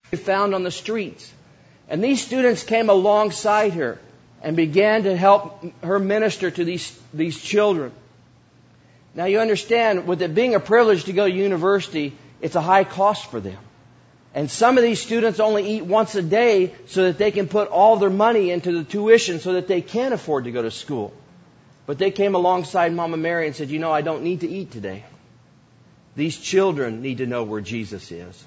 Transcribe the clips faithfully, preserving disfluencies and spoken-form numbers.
found on the streets. And these students came alongside her and began to help her minister to these, these children. Now you understand, with it being a privilege to go to university, it's a high cost for them. And some of these students only eat once a day so that they can put all their money into the tuition so that they can afford to go to school. But they came alongside Mama Mary and said, you know, I don't need to eat today. These children need to know where Jesus is.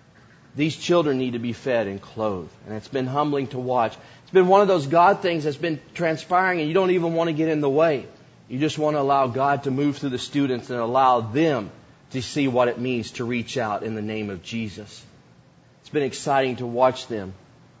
These children need to be fed and clothed. And it's been humbling to watch. It's been one of those God things that's been transpiring and you don't even want to get in the way. You just want to allow God to move through the students and allow them to see what it means to reach out in the name of Jesus. It's been exciting to watch them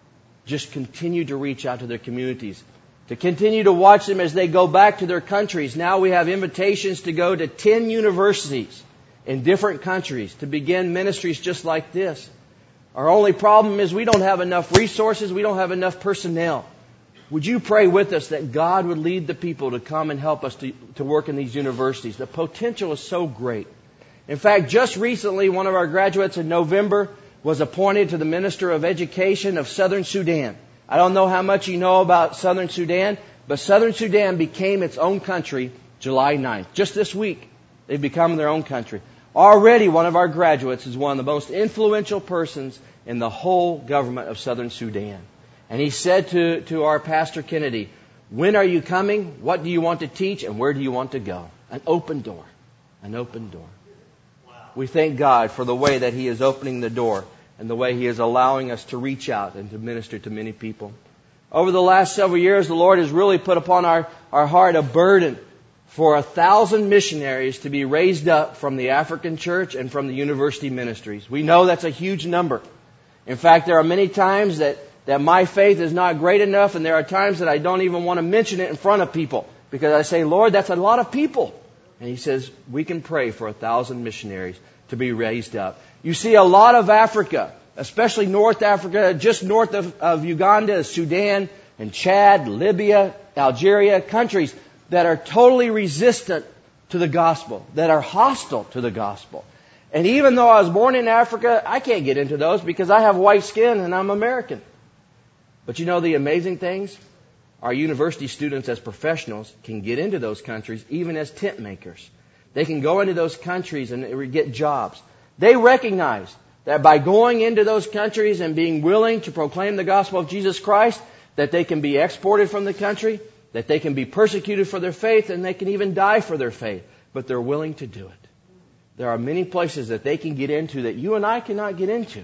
just continue to reach out to their communities, to continue to watch them as they go back to their countries. Now we have invitations to go to ten universities in different countries to begin ministries just like this. Our only problem is we don't have enough resources, we don't have enough personnel. Would you pray with us that God would lead the people to come and help us to, to work in these universities? The potential is so great. In fact, just recently, one of our graduates in November was appointed to the Minister of Education of Southern Sudan. I don't know how much you know about Southern Sudan, but Southern Sudan became its own country July ninth. Just this week, they've become their own country. Already, one of our graduates is one of the most influential persons in the whole government of Southern Sudan. And he said to, to our Pastor Kennedy, when are you coming? What do you want to teach? And where do you want to go? An open door. An open door. Wow. We thank God for the way that He is opening the door and the way He is allowing us to reach out and to minister to many people. Over the last several years, the Lord has really put upon our, our heart a burden for a thousand missionaries to be raised up from the African church and from the university ministries. We know that's a huge number. In fact, there are many times that that my faith is not great enough, and there are times that I don't even want to mention it in front of people because I say, Lord, that's a lot of people. And He says, we can pray for a thousand missionaries to be raised up. You see a lot of Africa, especially North Africa, just north of, of Uganda, Sudan, and Chad, Libya, Algeria, countries that are totally resistant to the gospel, that are hostile to the gospel. And even though I was born in Africa, I can't get into those because I have white skin and I'm American. But you know the amazing things? Our university students as professionals can get into those countries even as tent makers. They can go into those countries and get jobs. They recognize that by going into those countries and being willing to proclaim the gospel of Jesus Christ, that they can be exported from the country, that they can be persecuted for their faith, and they can even die for their faith. But they're willing to do it. There are many places that they can get into that you and I cannot get into.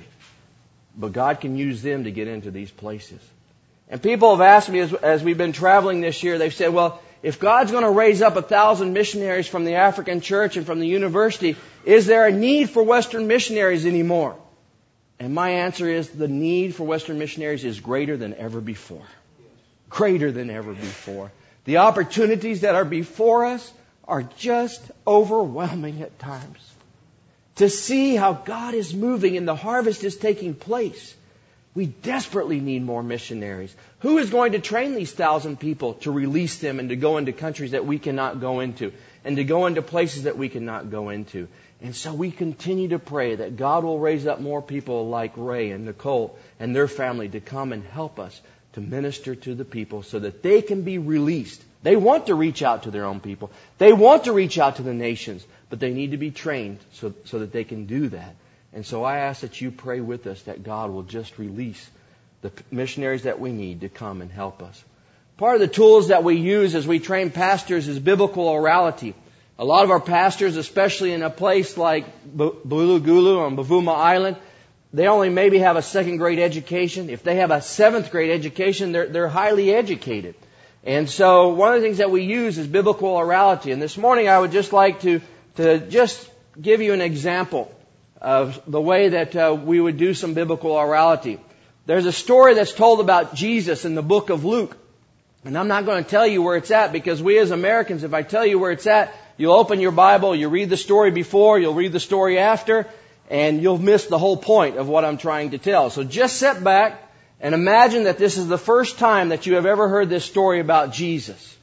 But God can use them to get into these places. And people have asked me as, as we've been traveling this year, they've said, well, if God's going to raise up a thousand missionaries from the African church and from the university, is there a need for Western missionaries anymore? And my answer is the need for Western missionaries is greater than ever before. Greater than ever before. The opportunities that are before us are just overwhelming at times. To see how God is moving and the harvest is taking place. We desperately need more missionaries. Who is going to train these thousand people to release them and to go into countries that we cannot go into and to go into places that we cannot go into? And so we continue to pray that God will raise up more people like Ray and Nicole and their family to come and help us to minister to the people so that they can be released. They want to reach out to their own people. They want to reach out to the nations, but they need to be trained so, so that they can do that. And so I ask that you pray with us that God will just release the missionaries that we need to come and help us. Part of the tools that we use as we train pastors is biblical orality. A lot of our pastors, especially in a place like Bulugulu on Bavuma Island, they only maybe have a second grade education. If they have a seventh grade education, they're, they're highly educated. And so one of the things that we use is biblical orality. And this morning I would just like to, to just give you an example of the way that uh, we would do some biblical orality. There's a story that's told about Jesus in the book of Luke. And I'm not going to tell you where it's at because we as Americans, if I tell you where it's at, you'll open your Bible, you read the story before, you'll read the story after, and you'll miss the whole point of what I'm trying to tell. So just sit back and imagine that this is the first time that you have ever heard this story about Jesus.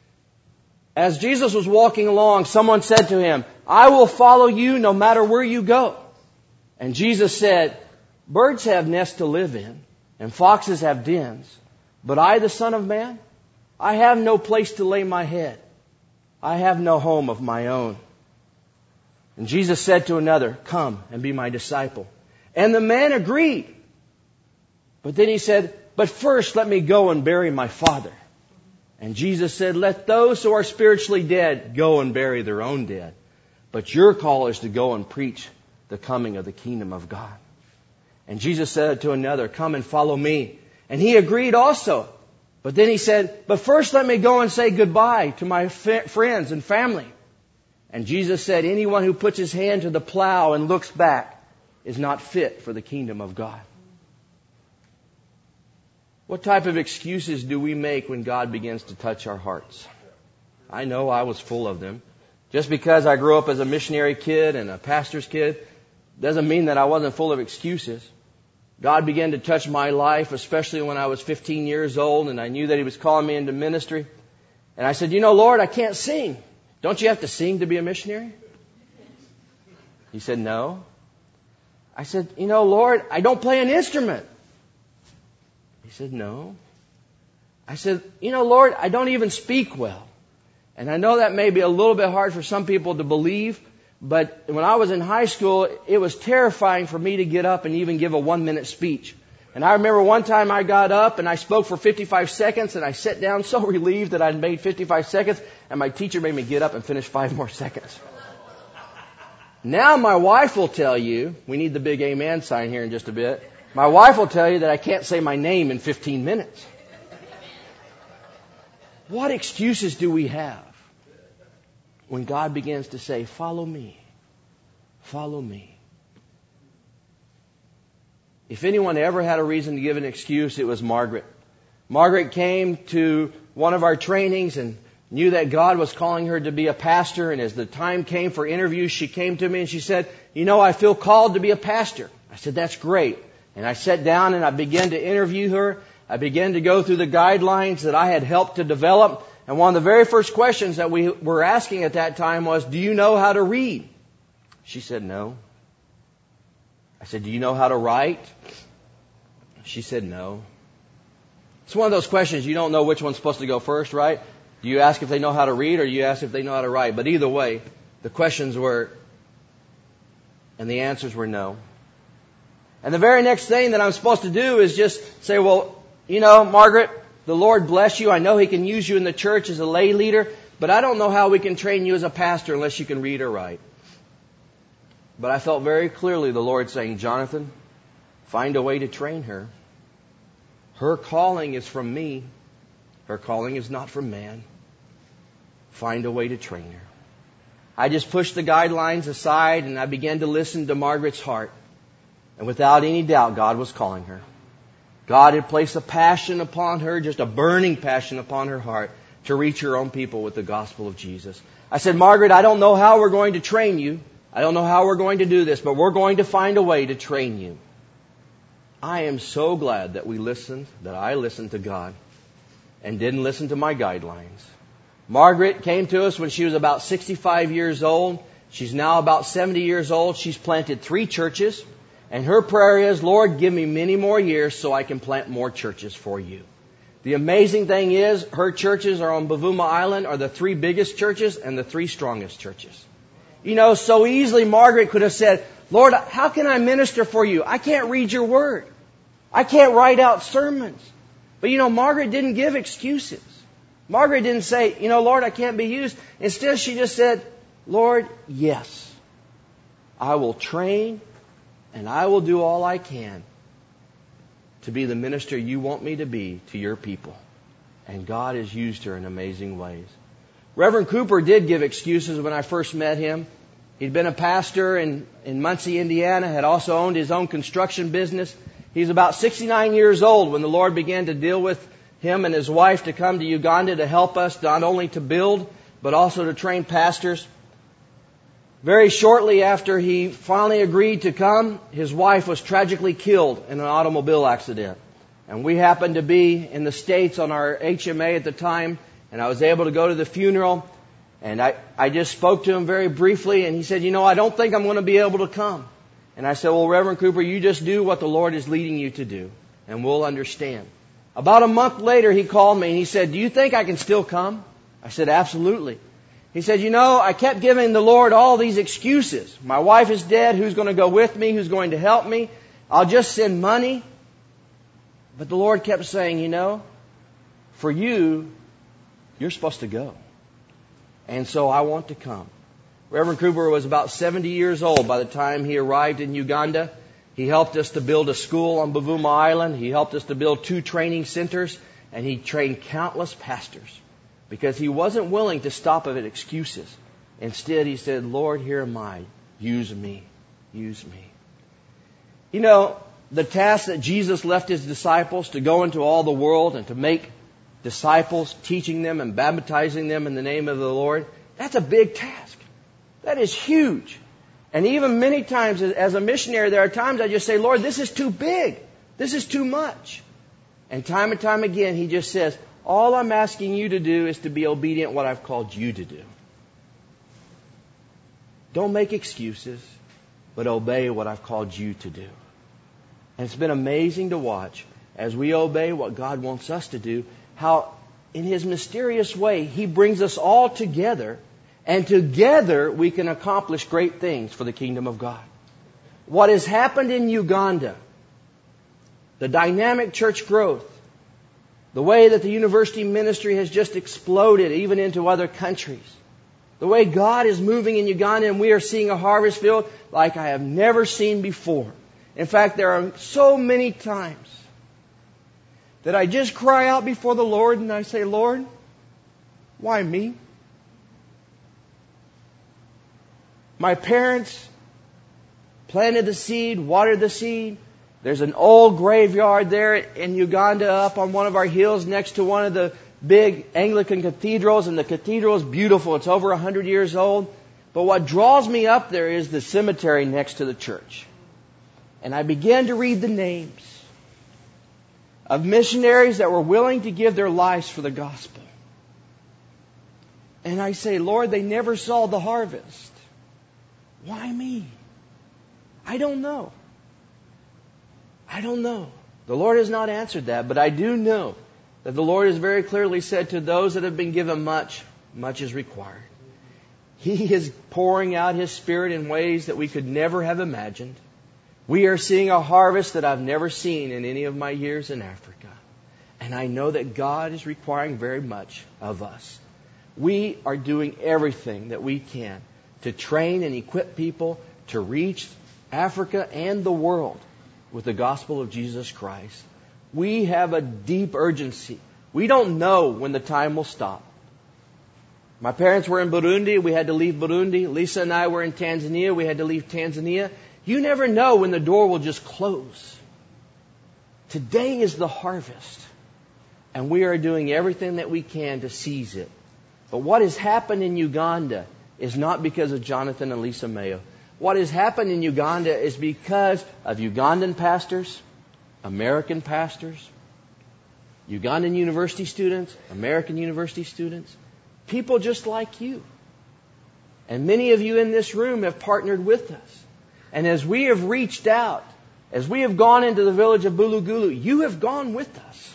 As Jesus was walking along, someone said to Him, I will follow you no matter where you go. And Jesus said, Birds have nests to live in, and foxes have dens. But I, the Son of Man, I have no place to lay my head. I have no home of my own. And Jesus said to another, come and be my disciple. And the man agreed. But then he said, but first let me go and bury my father. And Jesus said, let those who are spiritually dead go and bury their own dead. But your call is to go and preach the coming of the kingdom of God. And Jesus said to another, come and follow me. And he agreed also. But then he said, but first let me go and say goodbye to my f- friends and family. And Jesus said, anyone who puts his hand to the plow and looks back is not fit for the kingdom of God. What type of excuses do we make when God begins to touch our hearts? I know I was full of them. Just because I grew up as a missionary kid and a pastor's kid doesn't mean that I wasn't full of excuses. God began to touch my life, especially when I was fifteen years old, and I knew that He was calling me into ministry. And I said, you know, Lord, I can't sing. Don't you have to sing to be a missionary? He said, no. I said, you know, Lord, I don't play an instrument. He said, no. I said, you know, Lord, I don't even speak well. And I know that may be a little bit hard for some people to believe, but when I was in high school, it was terrifying for me to get up and even give a one-minute speech. And I remember one time I got up and I spoke for fifty-five seconds, and I sat down so relieved that I'd made fifty-five seconds, and my teacher made me get up and finish five more seconds. Now my wife will tell you, we need the big amen sign here in just a bit, my wife will tell you that I can't say my name in fifteen minutes. What excuses do we have when God begins to say, follow me, follow me? If anyone ever had a reason to give an excuse, it was Margaret. Margaret came to one of our trainings and knew that God was calling her to be a pastor. And as the time came for interviews, she came to me and she said, you know, I feel called to be a pastor. I said, that's great. And I sat down and I began to interview her. I began to go through the guidelines that I had helped to develop. And one of the very first questions that we were asking at that time was, do you know how to read? She said, no. I said, do you know how to write? She said, no. It's one of those questions you don't know which one's supposed to go first, right? Do you ask if they know how to read or you ask if they know how to write? But either way, the questions were, and the answers were no. And the very next thing that I'm supposed to do is just say, well, you know, Margaret, the Lord bless you. I know He can use you in the church as a lay leader, but I don't know how we can train you as a pastor unless you can read or write. But I felt very clearly the Lord saying, Jonathan, find a way to train her. Her calling is from me. Her calling is not from man. Find a way to train her. I just pushed the guidelines aside and I began to listen to Margaret's heart. And without any doubt, God was calling her. God had placed a passion upon her, just a burning passion upon her heart to reach her own people with the gospel of Jesus. I said, Margaret, I don't know how we're going to train you. I don't know how we're going to do this, but we're going to find a way to train you. I am so glad that we listened, that I listened to God and didn't listen to my guidelines. Margaret came to us when she was about sixty-five years old. She's now about seventy years old. She's planted three churches. And her prayer is, Lord, give me many more years so I can plant more churches for you. The amazing thing is, her churches are on Bavuma Island are the three biggest churches and the three strongest churches. You know, so easily Margaret could have said, Lord, how can I minister for you? I can't read your word. I can't write out sermons. But you know, Margaret didn't give excuses. Margaret didn't say, you know, Lord, I can't be used. Instead, she just said, Lord, yes, I will train and I will do all I can to be the minister you want me to be to your people. And God has used her in amazing ways. Reverend Cooper did give excuses when I first met him. He'd been a pastor in, in Muncie, Indiana, had also owned his own construction business. He's about sixty-nine years old when the Lord began to deal with him and his wife to come to Uganda to help us, not only to build, but also to train pastors. Very shortly after he finally agreed to come, his wife was tragically killed in an automobile accident. And we happened to be in the States on our H M A at the time, and I was able to go to the funeral. And I, I just spoke to him very briefly, and he said, you know, I don't think I'm going to be able to come. And I said, well, Reverend Cooper, you just do what the Lord is leading you to do, and we'll understand. About a month later, he called me and he said, do you think I can still come? I said, absolutely. He said, you know, I kept giving the Lord all these excuses. My wife is dead. Who's going to go with me? Who's going to help me? I'll just send money. But the Lord kept saying, you know, for you, you're supposed to go. And so I want to come. Reverend Cooper was about seventy years old by the time he arrived in Uganda. He helped us to build a school on Buvuma Island. He helped us to build two training centers. And he trained countless pastors because he wasn't willing to stop at excuses. Instead, he said, Lord, here am I. Use me. Use me. You know, the task that Jesus left His disciples to go into all the world and to make disciples, teaching them and baptizing them in the name of the Lord, that's a big task. That is huge. And even many times as a missionary, there are times I just say, Lord, this is too big. This is too much. And time and time again, He just says, all I'm asking you to do is to be obedient to what I've called you to do. Don't make excuses, but obey what I've called you to do. And it's been amazing to watch as we obey what God wants us to do, how in His mysterious way He brings us all together, and together we can accomplish great things for the kingdom of God. What has happened in Uganda, the dynamic church growth, the way that the university ministry has just exploded even into other countries, the way God is moving in Uganda and we are seeing a harvest field like I have never seen before. In fact, there are so many times that I just cry out before the Lord and I say, Lord, why me? My parents planted the seed, watered the seed. There's an old graveyard there in Uganda up on one of our hills next to one of the big Anglican cathedrals, and the cathedral is beautiful. It's over a hundred years old. But what draws me up there is the cemetery next to the church. And I began to read the names of missionaries that were willing to give their lives for the gospel. And I say, Lord, they never saw the harvest. Why me? I don't know. I don't know. The Lord has not answered that, but I do know that the Lord has very clearly said to those that have been given much, much is required. He is pouring out His Spirit in ways that we could never have imagined. We are seeing a harvest that I've never seen in any of my years in Africa. And I know that God is requiring very much of us. We are doing everything that we can to train and equip people to reach Africa and the world with the gospel of Jesus Christ. We have a deep urgency. We don't know when the time will stop. My parents were in Burundi. We had to leave Burundi. Lisa and I were in Tanzania. We had to leave Tanzania. You never know when the door will just close. Today is the harvest. And we are doing everything that we can to seize it. But what has happened in Uganda is not because of Jonathan and Lisa Mayo. What has happened in Uganda is because of Ugandan pastors, American pastors, Ugandan university students, American university students, people just like you. And many of you in this room have partnered with us. And as we have reached out, as we have gone into the village of Bulugulu, you have gone with us.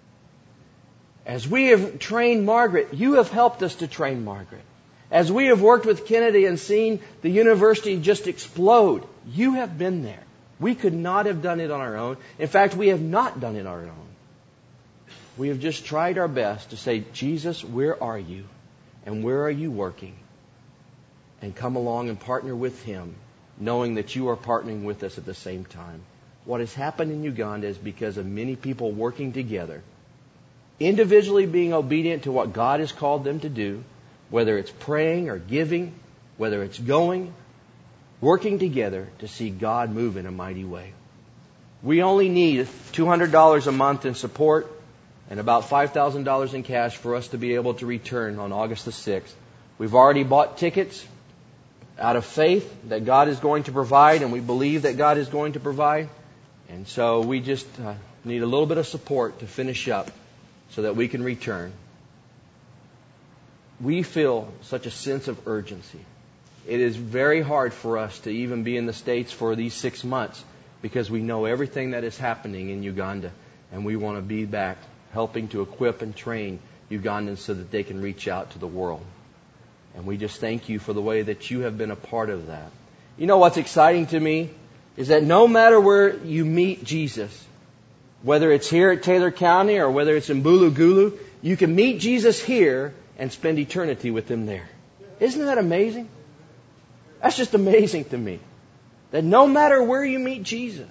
As we have trained Margaret, you have helped us to train Margaret. As we have worked with Kennedy and seen the university just explode, you have been there. We could not have done it on our own. In fact, we have not done it on our own. We have just tried our best to say, Jesus, where are you? And where are you working? And come along and partner with Him, knowing that you are partnering with us at the same time. What has happened in Uganda is because of many people working together, individually being obedient to what God has called them to do, whether it's praying or giving, whether it's going, working together to see God move in a mighty way. We only need two hundred dollars a month in support and about five thousand dollars in cash for us to be able to return on August the sixth. We've already bought tickets out of faith that God is going to provide, and we believe that God is going to provide. And so we just uh, need a little bit of support to finish up so that we can return. We feel such a sense of urgency. it is very hard for us to even be in the States for these six months because we know everything that is happening in Uganda. And we want to be back helping to equip and train Ugandans so that they can reach out to the world. And we just thank you for the way that you have been a part of that. You know what's exciting to me is that no matter where you meet Jesus, whether it's here at Taylor County or whether it's in Bulugulu, you can meet Jesus here and spend eternity with Him there. Isn't that amazing? That's just amazing to me. That no matter where you meet Jesus,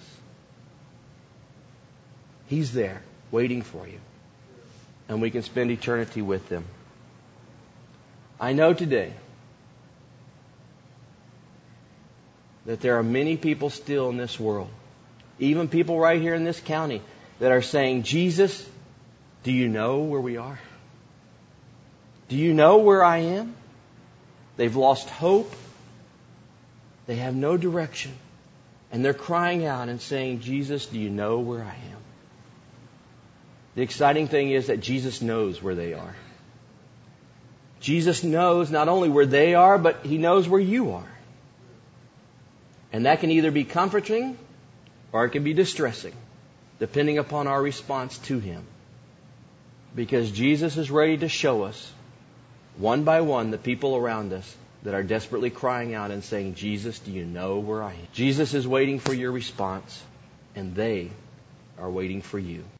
He's there waiting for you. And we can spend eternity with Him. I know today that there are many people still in this world, even people right here in this county, that are saying, Jesus, do you know where we are? Do you know where I am? They've lost hope. They have no direction. And they're crying out and saying, Jesus, do you know where I am? The exciting thing is that Jesus knows where they are. Jesus knows not only where they are, but He knows where you are. And that can either be comforting or it can be distressing, depending upon our response to Him. Because Jesus is ready to show us, one by one, the people around us that are desperately crying out and saying, Jesus, do you know where I am? Jesus is waiting for your response, and they are waiting for you.